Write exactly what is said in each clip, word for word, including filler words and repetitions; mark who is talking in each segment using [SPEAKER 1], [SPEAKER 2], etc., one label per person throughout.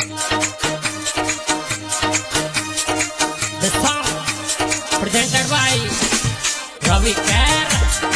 [SPEAKER 1] The song presented by Ravi Kher.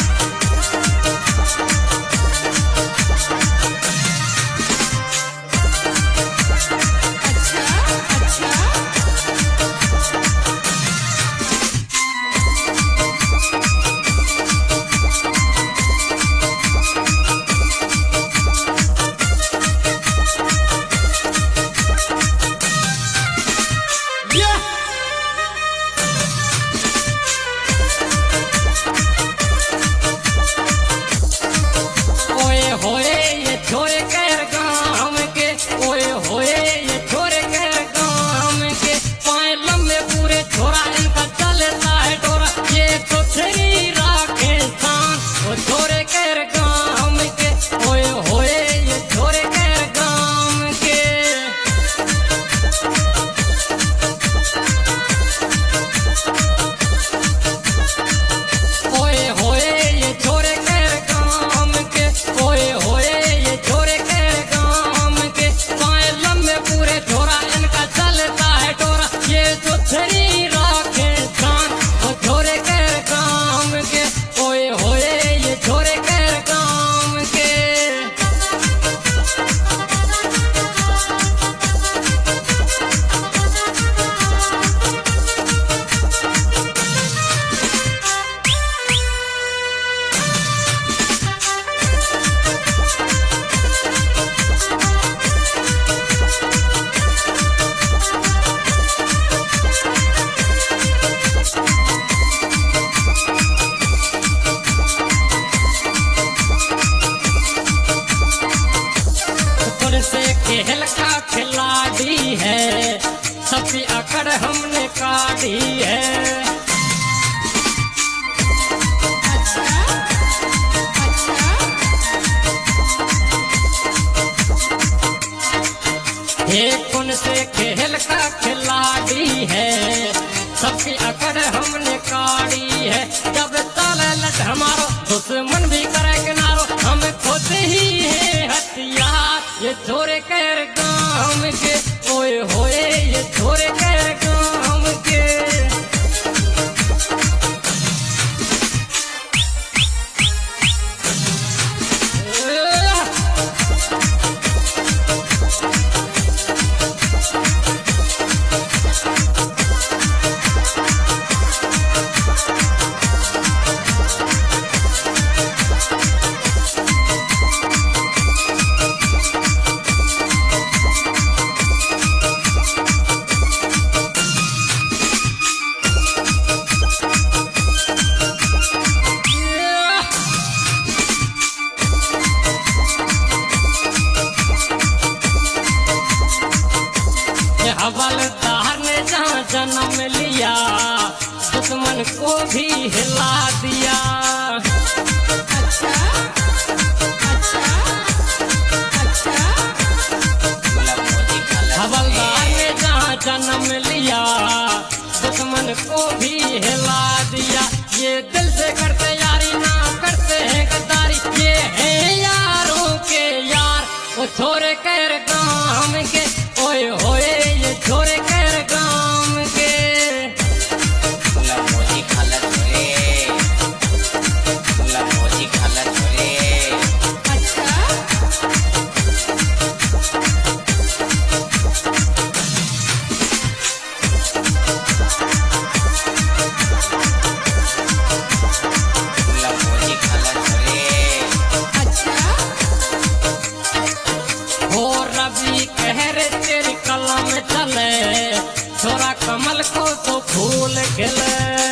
[SPEAKER 1] से खेल का खिलाड़ी है, सबकी अकड़ हमने काढ़ी है। अच्छा, अच्छा। एक कौन से खेल का खिलाड़ी है, सबकी अकड़ हमने काढ़ी है। जब तलत हमारो दुश्मन भी करे किनारो, हम खुद ही है हथियार। ये छोरे कर गाँव के ओए होए, ये छोरे कर गाँव के। हवलदार ने जहाँ जन्म लिया, दुश्मन को भी हिला दिया। अच्छा, अच्छा, अच्छा। हवलदार ने जहाँ जन्म लिया, दुश्मन को भी हिला दिया। ये दिल से करते यारी, ना करते हैं गद्दारी। ये है यारों के यार, वो छोरे कर गाँव के ओए होए, ये छोरे कर गाँव के।
[SPEAKER 2] मोजी खाला छोरे, मोजी खाला छोरे।
[SPEAKER 1] अच्छा,
[SPEAKER 2] मोजी खाला छोरे।
[SPEAKER 1] अच्छा। हो रवि कहर तेरी कलम चले, छोरा कमल को तो फूल खिले।